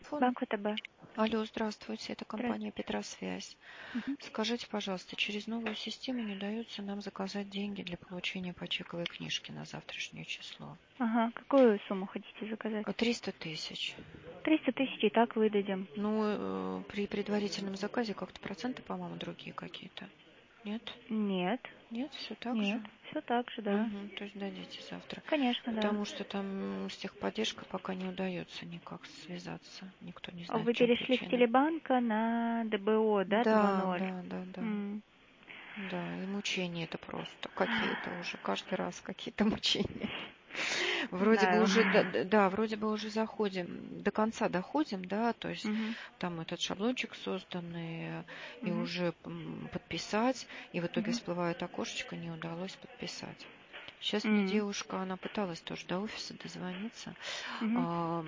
телефон. Банк ВТБ. Алло, здравствуйте, это компания Здравствуйте. Петросвязь. Мгм. Скажите, пожалуйста, через новую систему не дается нам заказать деньги для получения по чековой книжке на завтрашнее число? Ага. Какую сумму хотите заказать? 300 тысяч. 300 тысяч и так выдадим. Ну, при предварительном заказе как-то проценты, по-моему, другие какие-то. Нет? Нет. Нет, все так же? Нет. Все так же, да. Угу, то есть дадите завтра. Конечно, да. Потому что там с техподдержкой пока не удается никак связаться. Никто не знает, Вы в чем перешли с причина. телебанка на ДБО, да, Да, 2.0? да, да, да. М. Да, и мучения это просто какие-то уже, каждый раз какие-то мучения. Вроде бы Знаю. уже, да, вроде бы уже заходим, до конца доходим, да, то есть Мгм. там этот шаблончик созданный, и Мгм. уже подписать, и в итоге Мгм. всплывает окошечко, не удалось подписать. Сейчас мне М. девушка, она пыталась тоже до офиса дозвониться, Мгм.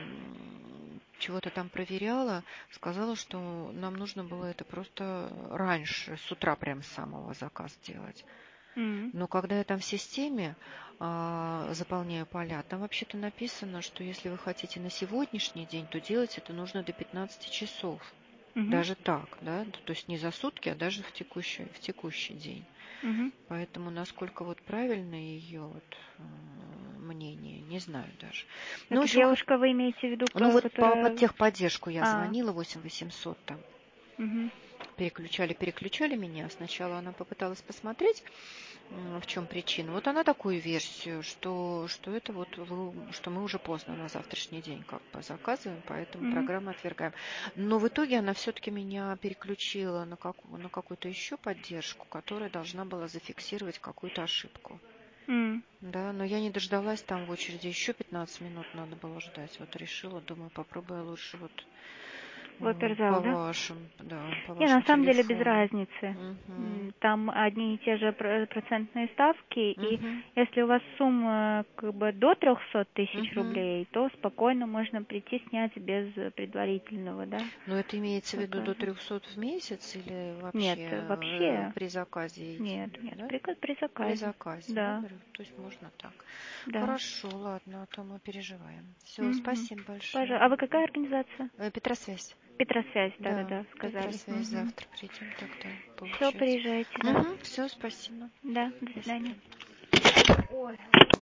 чего-то там проверяла, сказала, что нам нужно было это просто раньше, с утра прям с самого заказ делать. М. Но когда я там в системе заполняю поля, там вообще-то написано, что если вы хотите на сегодняшний день, то делать это нужно до 15 часов. Мгм. Даже так, да, то есть не за сутки, а даже в текущий день. Мгм. Поэтому насколько вот правильно ее вот, мнение, не знаю даже. Ну, в Это общем, девушка, вы имеете в виду, ну вот под которая... техподдержку я А. звонила, 8800 там. Мгм. Переключали меня. Сначала она попыталась посмотреть, в чем причина. Вот она такую версию, что это вот что мы уже поздно на завтрашний день как бы заказываем, поэтому Мгм. программу отвергаем. Но в итоге она все-таки меня переключила на какую-то еще поддержку, которая должна была зафиксировать какую-то ошибку. М. Да, но я не дождалась, там в очереди еще 15 минут надо было ждать. Вот решила, думаю, попробую лучше вот В оперзал, по да? вашим, да, по Не, на вашему самом деле без телефону. разницы. Угу. Там одни и те же процентные ставки, и Угу. если у вас сумма как бы до 300 тысяч Угу. рублей, то спокойно можно прийти снять без предварительного, да, Но это имеется в виду до заказа. 300 в месяц или Нет, вообще вообще при заказе идти, нет, да? при При заказе, заказе, да? да, То есть можно так. да. Хорошо, ладно, а то мы переживаем. Все, Угу. спасибо большое. Пожалуйста. А вы какая организация? Петросвязь. Петросвязь, Да, да, сказали. Петросвязь. Завтра придем тогда Все, получать. приезжайте, да. Угу, все, спасибо. Да, до До свидания. свидания. Ой.